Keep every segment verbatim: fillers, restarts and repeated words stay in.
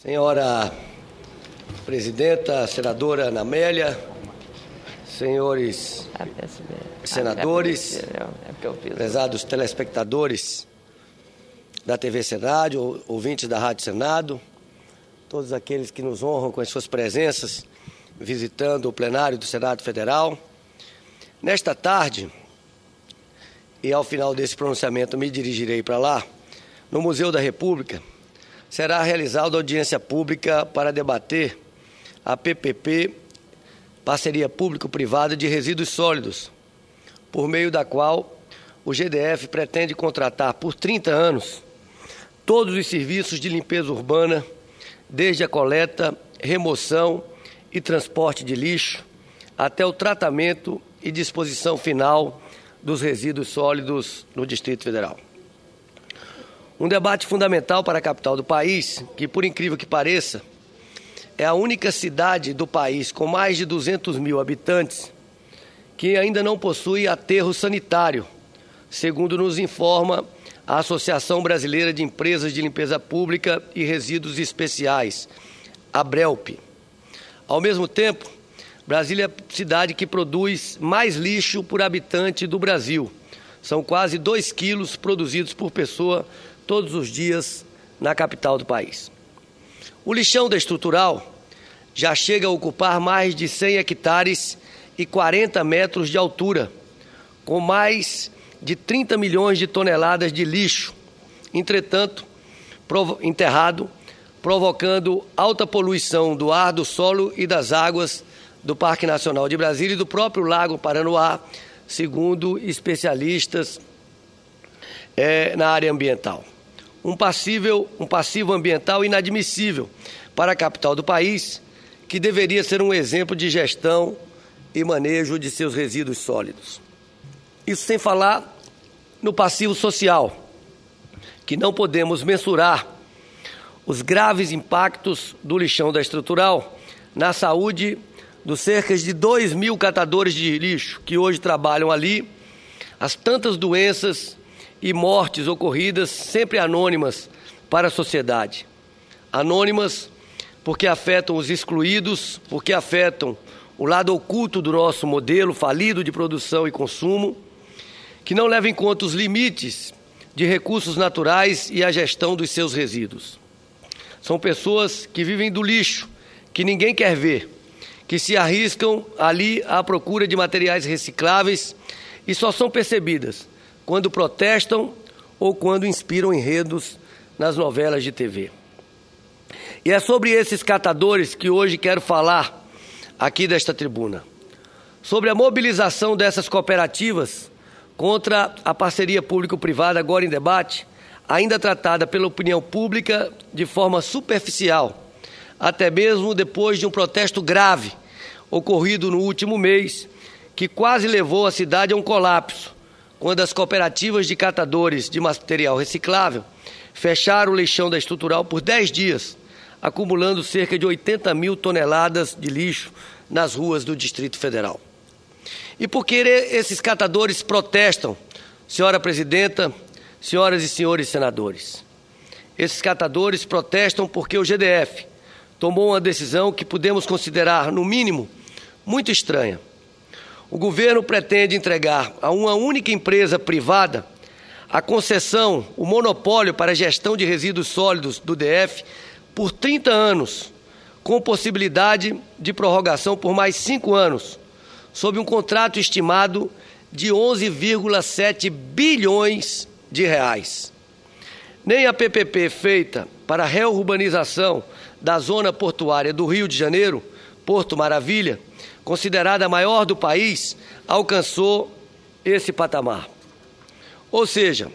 Senhora presidenta, senadora Ana Amélia, senhores senadores, prezados telespectadores da T V Senado, ouvintes da Rádio Senado, todos aqueles que nos honram com as suas presenças, visitando o plenário do Senado Federal. Nesta tarde, e ao final desse pronunciamento me dirigirei para lá, no Museu da República, será realizada audiência pública para debater a P P P, Parceria Público-Privada de Resíduos Sólidos, por meio da qual o G D F pretende contratar por trinta anos todos os serviços de limpeza urbana, desde a coleta, remoção e transporte de lixo, até o tratamento e disposição final dos resíduos sólidos no Distrito Federal. Um debate fundamental para a capital do país, que, por incrível que pareça, é a única cidade do país com mais de duzentos mil habitantes que ainda não possui aterro sanitário, segundo nos informa a Associação Brasileira de Empresas de Limpeza Pública e Resíduos Especiais, a ABRELP. Ao mesmo tempo, Brasília é a cidade que produz mais lixo por habitante do Brasil. São quase dois quilos produzidos por pessoa todos os dias na capital do país. O lixão da estrutural já chega a ocupar mais de cem hectares e quarenta metros de altura, com mais de trinta milhões de toneladas de lixo, entretanto, provo- enterrado, provocando alta poluição do ar, do solo e das águas do Parque Nacional de Brasília e do próprio Lago Paranoá, segundo especialistas é, na área ambiental. Um, passível, um passivo ambiental inadmissível para a capital do país, que deveria ser um exemplo de gestão e manejo de seus resíduos sólidos. Isso sem falar no passivo social, que não podemos mensurar os graves impactos do lixão da estrutural na saúde dos cerca de dois mil catadores de lixo que hoje trabalham ali, as tantas doenças e mortes ocorridas, sempre anônimas para a sociedade. Anônimas porque afetam os excluídos, porque afetam o lado oculto do nosso modelo falido de produção e consumo, que não leva em conta os limites de recursos naturais e a gestão dos seus resíduos. São pessoas que vivem do lixo, que ninguém quer ver, que se arriscam ali à procura de materiais recicláveis e só são percebidas quando protestam ou quando inspiram enredos nas novelas de T V. E é sobre esses catadores que hoje quero falar aqui desta tribuna. Sobre a mobilização dessas cooperativas contra a parceria público-privada agora em debate, ainda tratada pela opinião pública de forma superficial, até mesmo depois de um protesto grave ocorrido no último mês, que quase levou a cidade a um colapso, quando as cooperativas de catadores de material reciclável fecharam o lixão da estrutural por dez dias, acumulando cerca de oitenta mil toneladas de lixo nas ruas do Distrito Federal. E por que esses catadores protestam, senhora presidenta, senhoras e senhores senadores? Esses catadores protestam porque o G D F tomou uma decisão que podemos considerar, no mínimo, muito estranha. O governo pretende entregar a uma única empresa privada a concessão, o monopólio para a gestão de resíduos sólidos do D F por trinta anos, com possibilidade de prorrogação por mais cinco anos, sob um contrato estimado de onze vírgula sete bilhões de reais. Nem a P P P feita para a reurbanização da zona portuária do Rio de Janeiro, Porto Maravilha, considerada a maior do país, alcançou esse patamar. Ou seja,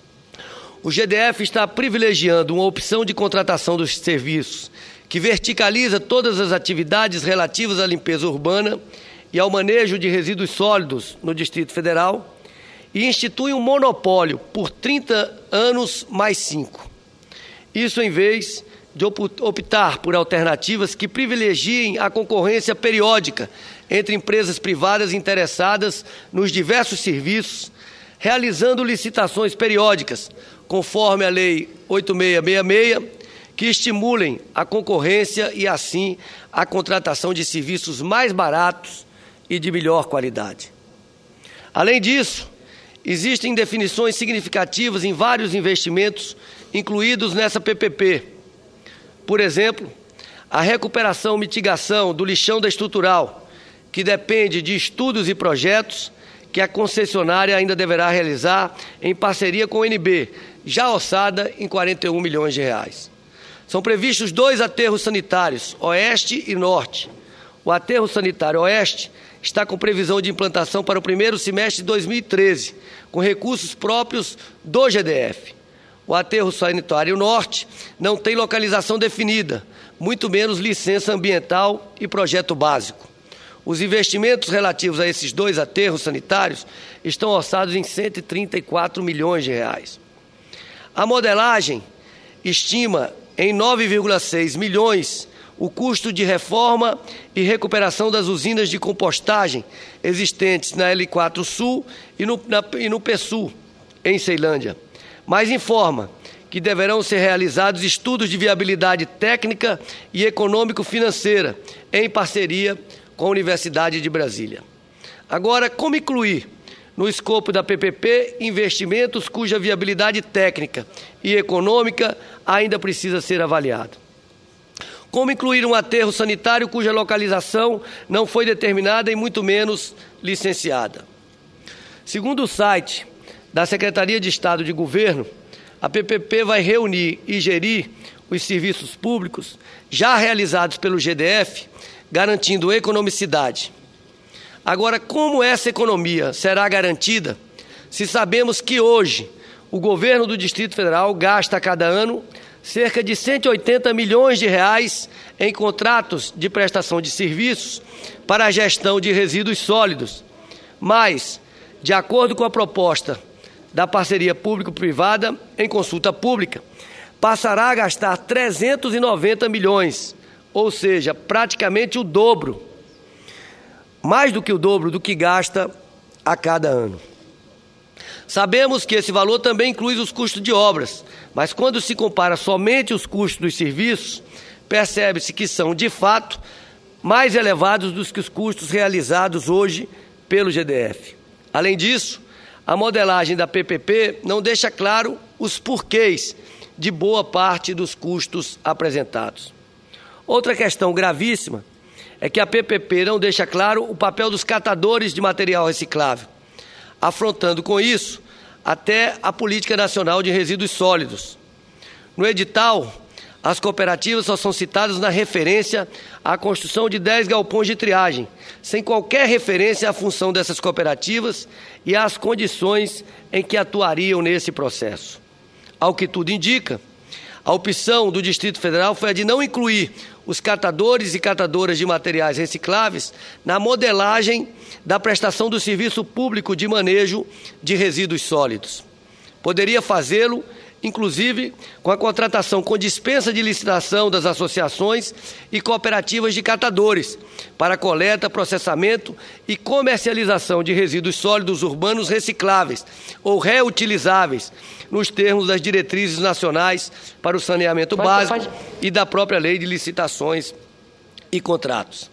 o G D F está privilegiando uma opção de contratação dos serviços que verticaliza todas as atividades relativas à limpeza urbana e ao manejo de resíduos sólidos no Distrito Federal e institui um monopólio por trinta anos mais cinco. Isso em vez de optar por alternativas que privilegiem a concorrência periódica entre empresas privadas interessadas nos diversos serviços, realizando licitações periódicas, conforme a Lei oito mil seiscentos e sessenta e seis, que estimulem a concorrência e, assim, a contratação de serviços mais baratos e de melhor qualidade. Além disso, existem definições significativas em vários investimentos incluídos nessa P P P. Por exemplo, a recuperação e mitigação do lixão da estrutural, que depende de estudos e projetos que a concessionária ainda deverá realizar em parceria com o N B, já orçada em quarenta e um milhões de reais. São previstos dois aterros sanitários, Oeste e Norte. O aterro sanitário Oeste está com previsão de implantação para o primeiro semestre de dois mil e treze, com recursos próprios do G D F. O aterro sanitário Norte não tem localização definida, muito menos licença ambiental e projeto básico. Os investimentos relativos a esses dois aterros sanitários estão orçados em cento e trinta e quatro milhões de reais. A modelagem estima em nove vírgula seis milhões o custo de reforma e recuperação das usinas de compostagem existentes na L quatro Sul e no, na, e no P Sul, em Ceilândia. Mas informa que deverão ser realizados estudos de viabilidade técnica e econômico-financeira em parceria com a Universidade de Brasília. Agora, como incluir no escopo da P P P investimentos cuja viabilidade técnica e econômica ainda precisa ser avaliada? Como incluir um aterro sanitário cuja localização não foi determinada e muito menos licenciada? Segundo o site da Secretaria de Estado de Governo, a P P P vai reunir e gerir os serviços públicos já realizados pelo G D F, garantindo economicidade. Agora, como essa economia será garantida se sabemos que hoje o governo do Distrito Federal gasta a cada ano cerca de cento e oitenta milhões de reais em contratos de prestação de serviços para a gestão de resíduos sólidos, mas, de acordo com a proposta da parceria público-privada em consulta pública, passará a gastar trezentos e noventa milhões, ou seja, praticamente o dobro, mais do que o dobro do que gasta a cada ano. Sabemos que esse valor também inclui os custos de obras, mas quando se compara somente os custos dos serviços, percebe-se que são, de fato, mais elevados do que os custos realizados hoje pelo G D F. Além disso, a modelagem da P P P não deixa claro os porquês de boa parte dos custos apresentados. Outra questão gravíssima é que a P P P não deixa claro o papel dos catadores de material reciclável, afrontando com isso até a Política Nacional de Resíduos Sólidos. No edital, as cooperativas só são citadas na referência à construção de dez galpões de triagem, sem qualquer referência à função dessas cooperativas e às condições em que atuariam nesse processo. Ao que tudo indica, a opção do Distrito Federal foi a de não incluir os catadores e catadoras de materiais recicláveis na modelagem da prestação do serviço público de manejo de resíduos sólidos. Poderia fazê-lo, inclusive, com a contratação com dispensa de licitação das associações e cooperativas de catadores para coleta, processamento e comercialização de resíduos sólidos urbanos recicláveis ou reutilizáveis, nos termos das diretrizes nacionais para o saneamento pode, básico pode. e da própria Lei de Licitações e Contratos.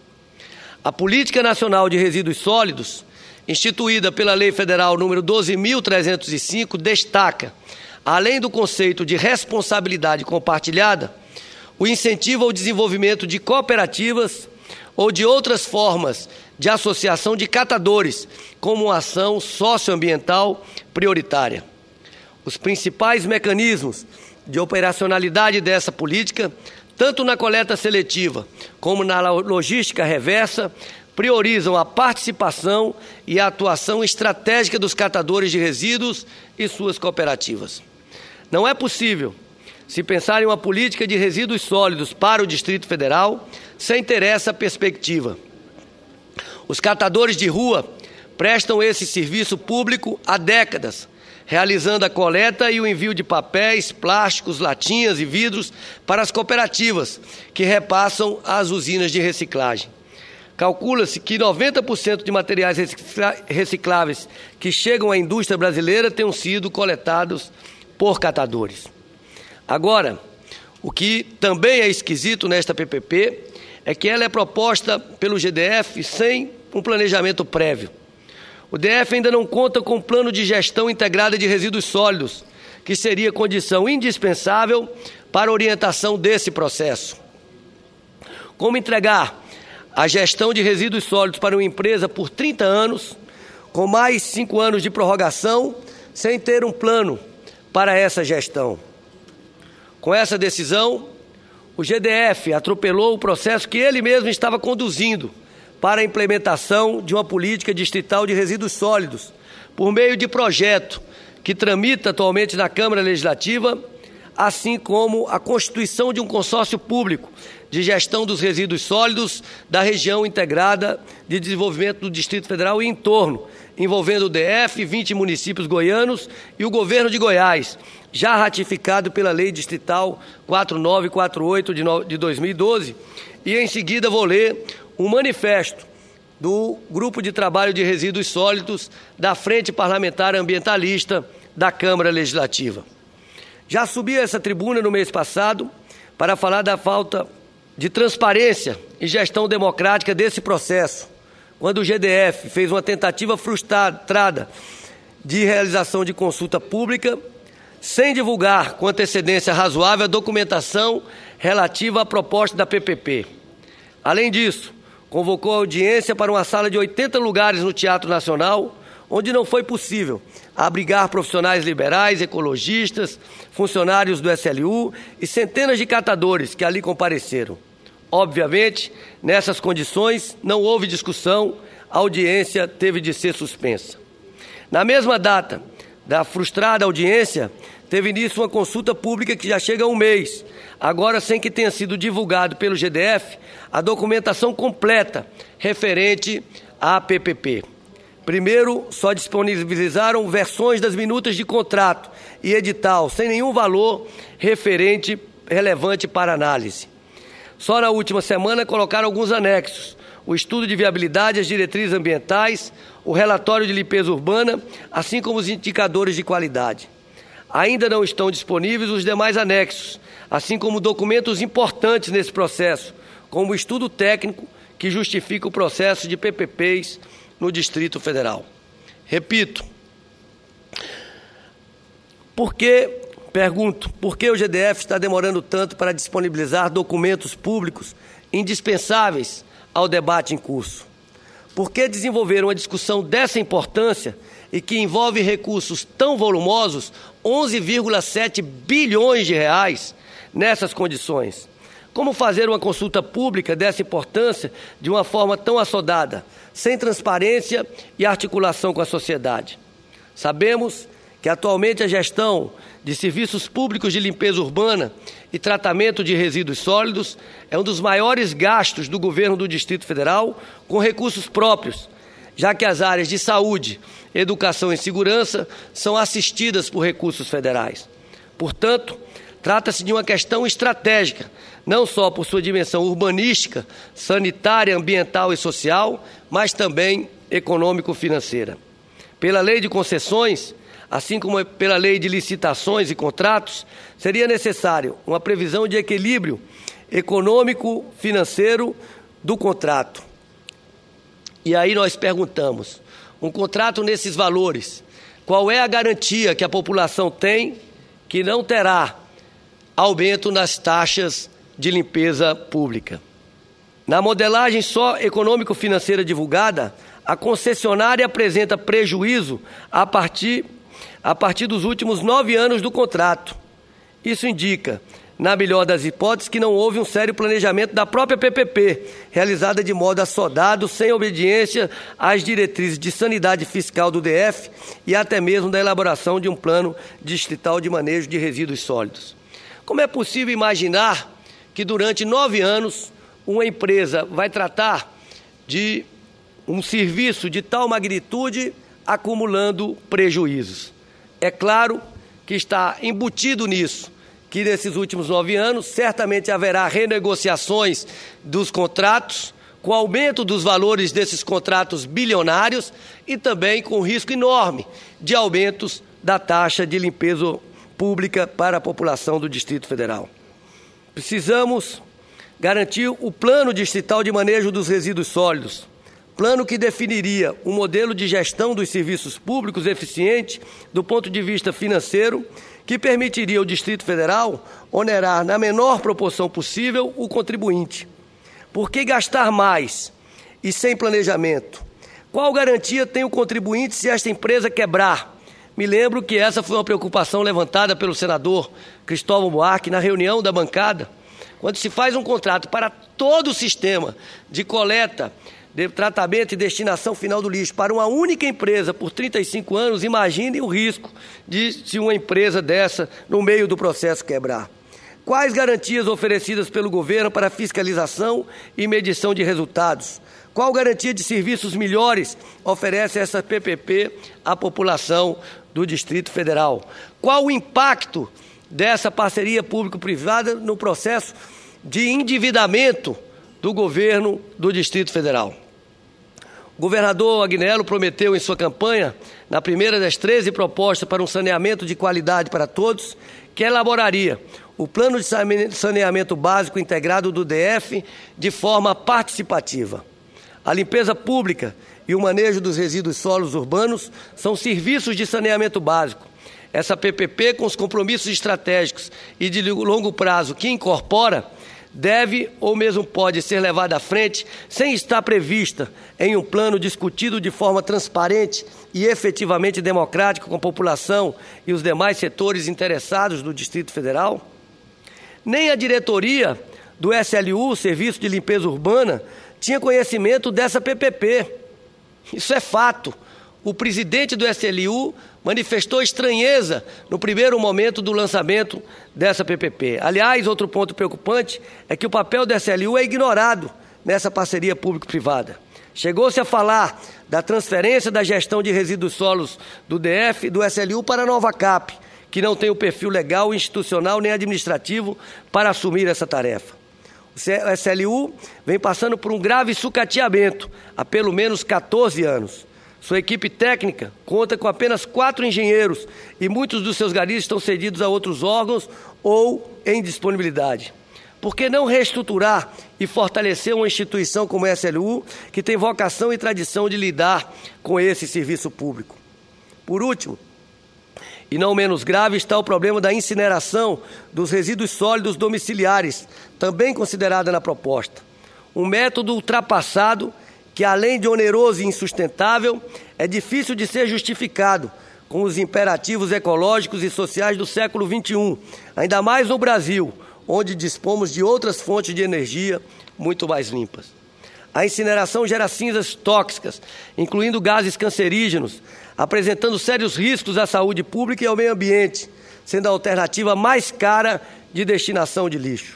A Política Nacional de Resíduos Sólidos, instituída pela Lei Federal número doze mil trezentos e cinco, destaca, além do conceito de responsabilidade compartilhada, o incentivo ao desenvolvimento de cooperativas ou de outras formas de associação de catadores, como uma ação socioambiental prioritária. Os principais mecanismos de operacionalidade dessa política, tanto na coleta seletiva como na logística reversa, priorizam a participação e a atuação estratégica dos catadores de resíduos e suas cooperativas. Não é possível se pensar em uma política de resíduos sólidos para o Distrito Federal sem ter essa perspectiva. Os catadores de rua prestam esse serviço público há décadas, realizando a coleta e o envio de papéis, plásticos, latinhas e vidros para as cooperativas, que repassam às usinas de reciclagem. Calcula-se que noventa por cento de materiais recicláveis que chegam à indústria brasileira tenham sido coletados por catadores. Agora, O que também é esquisito nesta P P P é que ela é proposta pelo G D F sem um planejamento prévio. O D F ainda não conta com um plano de gestão integrada de resíduos sólidos, que seria condição indispensável para a orientação desse processo. Como entregar a gestão de resíduos sólidos para uma empresa por trinta anos, com mais cinco anos de prorrogação, sem ter um plano para essa gestão? Com essa decisão, o G D F atropelou o processo que ele mesmo estava conduzindo para a implementação de uma política distrital de resíduos sólidos, por meio de projeto que tramita atualmente na Câmara Legislativa, assim como a constituição de um consórcio público de gestão dos resíduos sólidos da região integrada de desenvolvimento do Distrito Federal e entorno, envolvendo o D F, vinte municípios goianos e o governo de Goiás, já ratificado pela Lei Distrital quatro nove quatro oito de dois mil e doze, e em seguida vou ler um manifesto do Grupo de Trabalho de Resíduos Sólidos da Frente Parlamentar Ambientalista da Câmara Legislativa. Já subi a essa tribuna no mês passado para falar da falta de transparência e gestão democrática desse processo, quando o G D F fez uma tentativa frustrada de realização de consulta pública, sem divulgar com antecedência razoável a documentação relativa à proposta da P P P. Além disso, convocou a audiência para uma sala de oitenta lugares no Teatro Nacional, onde não foi possível abrigar profissionais liberais, ecologistas, funcionários do S L U e centenas de catadores que ali compareceram. Obviamente, nessas condições, não houve discussão, a audiência teve de ser suspensa. Na mesma data da frustrada audiência, teve início uma consulta pública que já chega a um mês, agora sem que tenha sido divulgado pelo G D F a documentação completa referente à P P P. Primeiro, só disponibilizaram versões das minutas de contrato e edital, sem nenhum valor referente relevante para análise. Só na última semana colocaram alguns anexos, o estudo de viabilidade, as diretrizes ambientais, o relatório de limpeza urbana, assim como os indicadores de qualidade. Ainda não estão disponíveis os demais anexos, assim como documentos importantes nesse processo, como o estudo técnico que justifica o processo de P P Ps no Distrito Federal. Repito, por que, pergunto, por que o G D F está demorando tanto para disponibilizar documentos públicos indispensáveis ao debate em curso? Por que desenvolver uma discussão dessa importância e que envolve recursos tão volumosos, onze vírgula sete bilhões de reais, nessas condições? Como fazer uma consulta pública dessa importância de uma forma tão assodada, sem transparência e articulação com a sociedade? Sabemos que atualmente a gestão de serviços públicos de limpeza urbana e tratamento de resíduos sólidos é um dos maiores gastos do governo do Distrito Federal com recursos próprios, já que as áreas de saúde, educação e segurança são assistidas por recursos federais. Portanto, trata-se de uma questão estratégica, não só por sua dimensão urbanística, sanitária, ambiental e social, mas também econômico-financeira. Pela lei de concessões, assim como pela lei de licitações e contratos, seria necessário uma previsão de equilíbrio econômico-financeiro do contrato. E aí nós perguntamos, um contrato nesses valores, qual é a garantia que a população tem que não terá aumento nas taxas de limpeza pública? Na modelagem só econômico-financeira divulgada, a concessionária apresenta prejuízo a partir, a partir dos últimos nove anos do contrato. Isso indica, na melhor das hipóteses, que não houve um sério planejamento da própria P P P, realizada de modo assodado, sem obediência às diretrizes de sanidade fiscal do D F e até mesmo da elaboração de um plano distrital de manejo de resíduos sólidos. Como é possível imaginar que durante nove anos uma empresa vai tratar de um serviço de tal magnitude acumulando prejuízos? É claro que está embutido nisso, que nesses últimos nove anos certamente haverá renegociações dos contratos, com aumento dos valores desses contratos bilionários e também com risco enorme de aumentos da taxa de limpeza pública para a população do Distrito Federal. precisamos garantir o plano distrital de manejo dos resíduos sólidos, plano que definiria um modelo de gestão dos serviços públicos eficiente do ponto de vista financeiro, que permitiria ao Distrito Federal onerar na menor proporção possível o contribuinte. Por que gastar mais e sem planejamento? Qual garantia tem o contribuinte se esta empresa quebrar? Me lembro que essa foi uma preocupação levantada pelo senador Cristóvão Buarque na reunião da bancada, quando se faz um contrato para todo o sistema de coleta, de tratamento e destinação final do lixo para uma única empresa por trinta e cinco anos, imagine o risco de se uma empresa dessa, no meio do processo, quebrar. Quais garantias oferecidas pelo governo para fiscalização e medição de resultados? Qual garantia de serviços melhores oferece essa P P P à população do Distrito Federal? Qual o impacto dessa parceria público-privada no processo de endividamento do governo do Distrito Federal? O governador Agnello prometeu em sua campanha, na primeira das treze propostas para um saneamento de qualidade para todos, que elaboraria o Plano de Saneamento Básico Integrado do D F de forma participativa. A limpeza pública e o manejo dos resíduos sólidos urbanos são serviços de saneamento básico. Essa P P P, com os compromissos estratégicos e de longo prazo que incorpora, deve ou mesmo pode ser levada à frente sem estar prevista em um plano discutido de forma transparente e efetivamente democrática com a população e os demais setores interessados do Distrito Federal? Nem a diretoria do S L U, Serviço de Limpeza Urbana, tinha conhecimento dessa P P P. Isso é fato. O presidente do S L U manifestou estranheza no primeiro momento do lançamento dessa P P P. Aliás, outro ponto preocupante é que o papel do S L U é ignorado nessa parceria público-privada. Chegou-se a falar da transferência da gestão de resíduos sólidos do D F e do S L U para a Nova Cap, que não tem o perfil legal, institucional nem administrativo para assumir essa tarefa. O S L U vem passando por um grave sucateamento há pelo menos quatorze anos. Sua equipe técnica conta com apenas quatro engenheiros e muitos dos seus garis estão cedidos a outros órgãos ou em disponibilidade. Por que não reestruturar e fortalecer uma instituição como o S L U, que tem vocação e tradição de lidar com esse serviço público? Por último, e não menos grave, está o problema da incineração dos resíduos sólidos domiciliares, também considerada na proposta. Um método ultrapassado que, além de oneroso e insustentável, é difícil de ser justificado com os imperativos ecológicos e sociais do século vinte e um, ainda mais no Brasil, onde dispomos de outras fontes de energia muito mais limpas. A incineração gera cinzas tóxicas, incluindo gases cancerígenos, apresentando sérios riscos à saúde pública e ao meio ambiente, sendo a alternativa mais cara de destinação de lixo.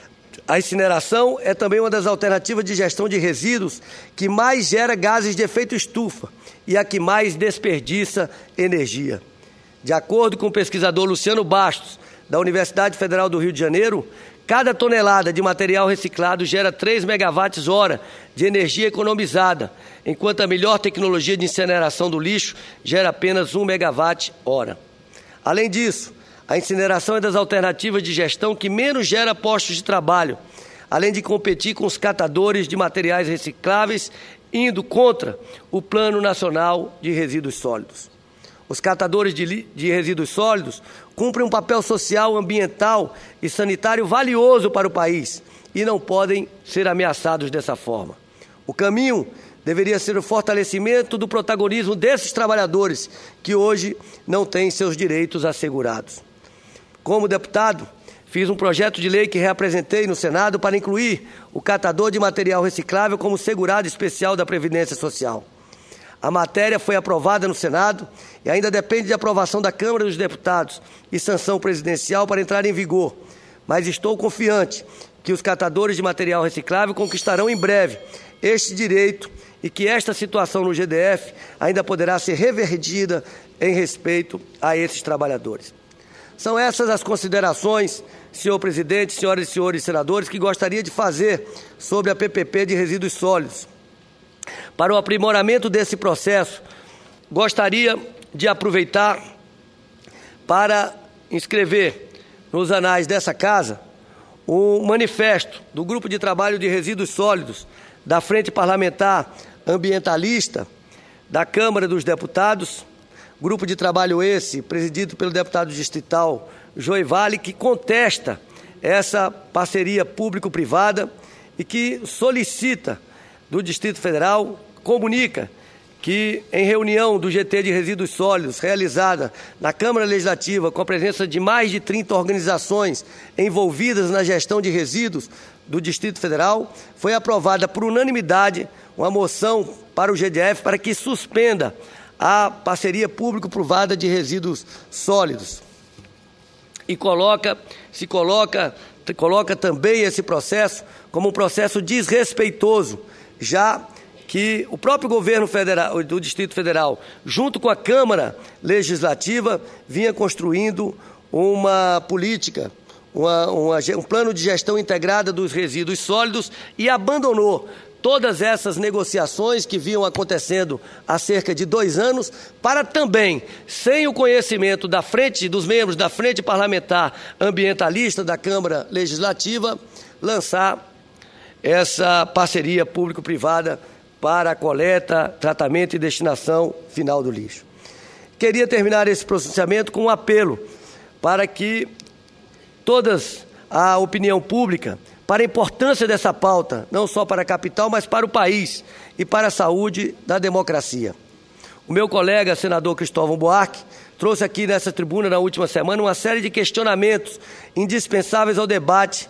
A incineração é também uma das alternativas de gestão de resíduos que mais gera gases de efeito estufa e a que mais desperdiça energia. De acordo com o pesquisador Luciano Bastos, da Universidade Federal do Rio de Janeiro, cada tonelada de material reciclado gera três megawatts-hora de energia economizada, enquanto a melhor tecnologia de incineração do lixo gera apenas um megawatt-hora. Além disso, a incineração é das alternativas de gestão que menos gera postos de trabalho, além de competir com os catadores de materiais recicláveis, indo contra o Plano Nacional de Resíduos Sólidos. Os catadores de, de resíduos sólidos cumprem um papel social, ambiental e sanitário valioso para o país e não podem ser ameaçados dessa forma. O caminho deveria ser o fortalecimento do protagonismo desses trabalhadores que hoje não têm seus direitos assegurados. Como deputado, fiz um projeto de lei que reapresentei no Senado para incluir o catador de material reciclável como segurado especial da Previdência Social. A matéria foi aprovada no Senado e ainda depende de aprovação da Câmara dos Deputados e sanção presidencial para entrar em vigor. Mas estou confiante que os catadores de material reciclável conquistarão em breve este direito e que esta situação no G D F ainda poderá ser revertida em respeito a esses trabalhadores. São essas as considerações, senhor presidente, senhoras e senhores senadores, que gostaria de fazer sobre a P P P de resíduos sólidos. Para o aprimoramento desse processo, gostaria de aproveitar para inscrever nos anais dessa casa o manifesto do Grupo de Trabalho de Resíduos Sólidos da Frente Parlamentar Ambientalista da Câmara dos Deputados, grupo de trabalho esse presidido pelo deputado distrital Joey Vale, que contesta essa parceria público-privada e que solicita do Distrito Federal, comunica que em reunião do G T de Resíduos Sólidos realizada na Câmara Legislativa com a presença de mais de trinta organizações envolvidas na gestão de resíduos do Distrito Federal, foi aprovada por unanimidade uma moção para o G D F para que suspenda a parceria público-privada de resíduos sólidos. E coloca, se coloca, coloca também esse processo como um processo desrespeitoso, já que o próprio governo federal, do Distrito Federal, junto com a Câmara Legislativa, vinha construindo uma política, uma, uma, um plano de gestão integrada dos resíduos sólidos e abandonou todas essas negociações que vinham acontecendo há cerca de dois anos, para também, sem o conhecimento da frente, dos membros da Frente Parlamentar Ambientalista da Câmara Legislativa, lançar essa parceria público-privada para a coleta, tratamento e destinação final do lixo. Queria terminar esse pronunciamento com um apelo para que toda a opinião pública, para a importância dessa pauta, não só para a capital, mas para o país e para a saúde da democracia. O meu colega, senador Cristóvão Buarque, trouxe aqui nessa tribuna, na última semana, uma série de questionamentos indispensáveis ao debate.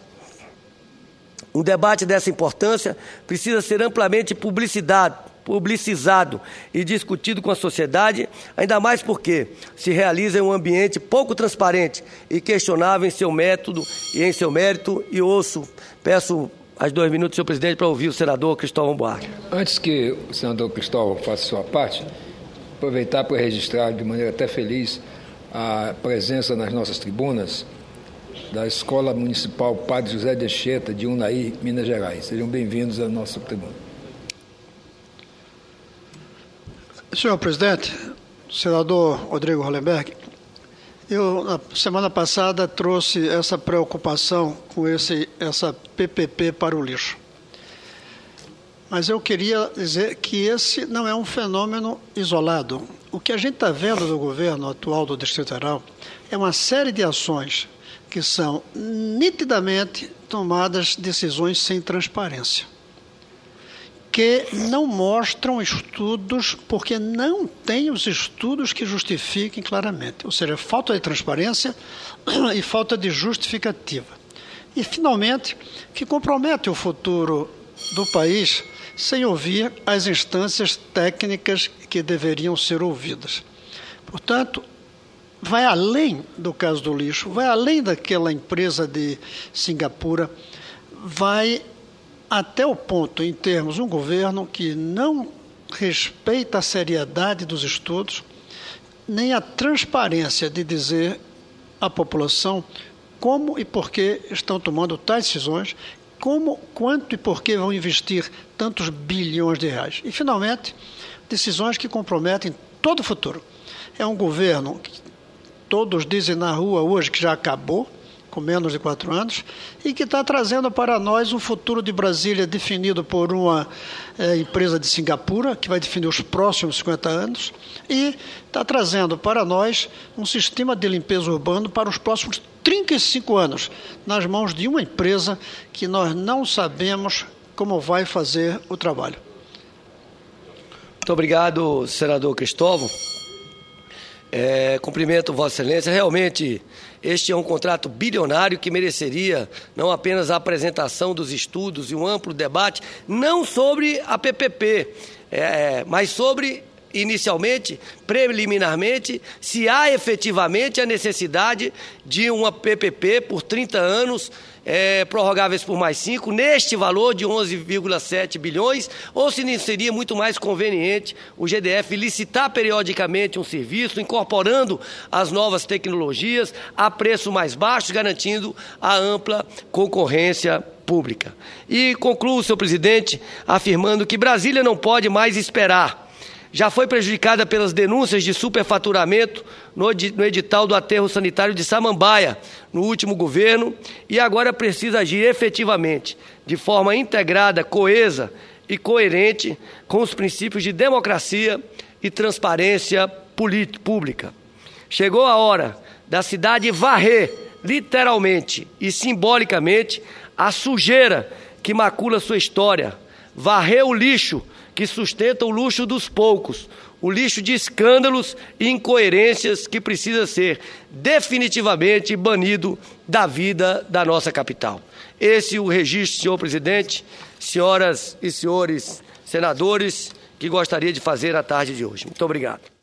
Um debate dessa importância precisa ser amplamente publicidade, publicizado e discutido com a sociedade, ainda mais porque se realiza em um ambiente pouco transparente e questionável em seu método e em seu mérito. E ouço, peço as dois minutos, senhor presidente, para ouvir o senador Cristóvão Buarque. Antes que o senador Cristóvão faça sua parte, aproveitar para registrar de maneira até feliz a presença nas nossas tribunas da Escola Municipal Padre José de Anchieta, de Unai, Minas Gerais. Sejam bem-vindos à nossa tribuna. Senhor presidente, senador Rodrigo Hollenberg, eu, na semana passada, trouxe essa preocupação com esse, essa P P P para o lixo. Mas eu queria dizer que esse não é um fenômeno isolado. O que a gente está vendo do governo atual do Distrito Federal é uma série de ações que são nitidamente tomadas decisões sem transparência, que não mostram estudos, porque não tem os estudos que justifiquem claramente. Ou seja, falta de transparência e falta de justificativa. E, finalmente, que compromete o futuro do país sem ouvir as instâncias técnicas que deveriam ser ouvidas. Portanto, vai além do caso do lixo, vai além daquela empresa de Singapura, vai até o ponto, em termos de um governo que não respeita a seriedade dos estudos, nem a transparência de dizer à população como e por que estão tomando tais decisões, como, quanto e por que vão investir tantos bilhões de reais. E, finalmente, decisões que comprometem todo o futuro. É um governo que todos dizem na rua hoje que já acabou, com menos de quatro anos, e que está trazendo para nós um futuro de Brasília definido por uma é, empresa de Singapura, que vai definir os próximos cinquenta anos, e está trazendo para nós um sistema de limpeza urbana para os próximos trinta e cinco anos, nas mãos de uma empresa que nós não sabemos como vai fazer o trabalho. Muito obrigado, senador Cristóvão. É, cumprimento Vossa Excelência. Realmente, este é um contrato bilionário que mereceria não apenas a apresentação dos estudos e um amplo debate, não sobre a P P P, é, mas sobre, inicialmente, preliminarmente, se há efetivamente a necessidade de uma P P P por trinta anos, é, prorrogáveis por mais cinco, neste valor de onze vírgula sete bilhões, ou se não seria muito mais conveniente o G D F licitar periodicamente um serviço, incorporando as novas tecnologias a preço mais baixo, garantindo a ampla concorrência pública. E concluo, senhor presidente, afirmando que Brasília não pode mais esperar, já foi prejudicada pelas denúncias de superfaturamento no edital do aterro sanitário de Samambaia, no último governo, e agora precisa agir efetivamente, de forma integrada, coesa e coerente com os princípios de democracia e transparência pública. Chegou a hora da cidade varrer, literalmente e simbolicamente, a sujeira que macula sua história, varrer o lixo que sustenta o luxo dos poucos, o lixo de escândalos e incoerências que precisa ser definitivamente banido da vida da nossa capital. Esse é o registro, senhor presidente, senhoras e senhores senadores, que gostaria de fazer na tarde de hoje. Muito obrigado.